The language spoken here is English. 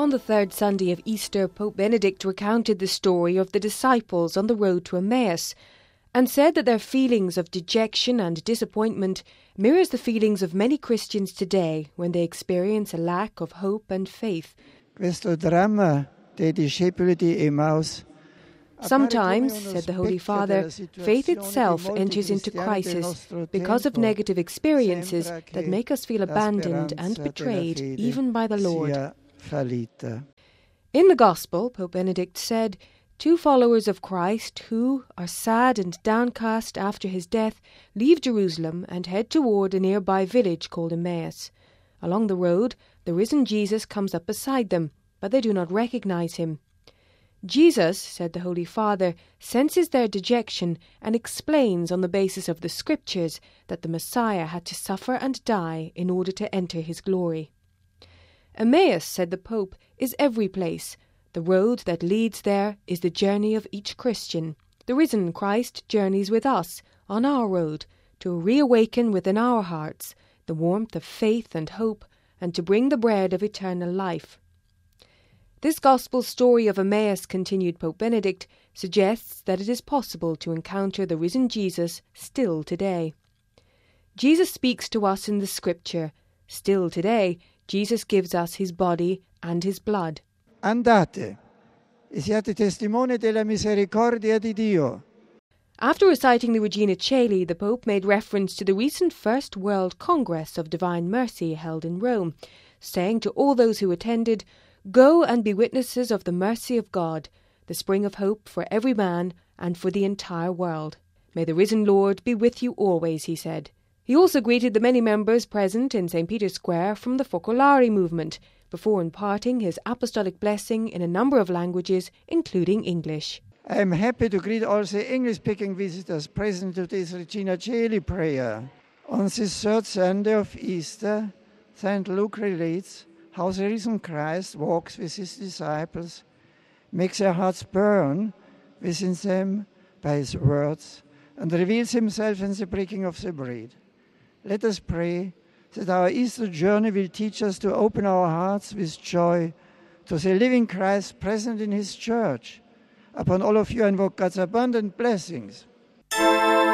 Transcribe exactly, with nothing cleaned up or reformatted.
On the third Sunday of Easter, Pope Benedict recounted the story of the disciples on the road to Emmaus and said that their feelings of dejection and disappointment mirrors the feelings of many Christians today when they experience a lack of hope and faith. Questo dramma dei discepoli di Emmaus. Sometimes, said the Holy Father, faith itself enters into crisis because of negative experiences that make us feel abandoned and betrayed even by the Lord. In the Gospel, Pope Benedict said, two followers of Christ who are sad and downcast after his death leave Jerusalem and head toward a nearby village called Emmaus. Along the road, the risen Jesus comes up beside them, but they do not recognize him. Jesus, said the Holy Father, senses their dejection and explains on the basis of the Scriptures that the Messiah had to suffer and die in order to enter his glory. Emmaus, said the Pope, is every place. The road that leads there is the journey of each Christian. The risen Christ journeys with us on our road to reawaken within our hearts the warmth of faith and hope and to bring the bread of eternal life. This gospel story of Emmaus, continued Pope Benedict, suggests that it is possible to encounter the risen Jesus still today. Jesus speaks to us in the Scripture. Still today, Jesus gives us his body and his blood. Andate, e siate testimoni della misericordia di Dio. After reciting the Regina Caeli, the Pope made reference to the recent First World Congress of Divine Mercy held in Rome, saying to all those who attended, "Go and be witnesses of the mercy of God, the spring of hope for every man and for the entire world. May the risen Lord be with you always," he said. He also greeted the many members present in Saint Peter's Square from the Focolari movement, before imparting his apostolic blessing in a number of languages, including English. I am happy to greet all the English-speaking visitors present to this Regina Caeli prayer. On this third Sunday of Easter, Saint Luke relates how the risen Christ walks with his disciples, makes their hearts burn within them by his words, and reveals himself in the breaking of the bread. Let us pray that our Easter journey will teach us to open our hearts with joy to the living Christ present in his church. Upon all of you, I invoke God's abundant blessings.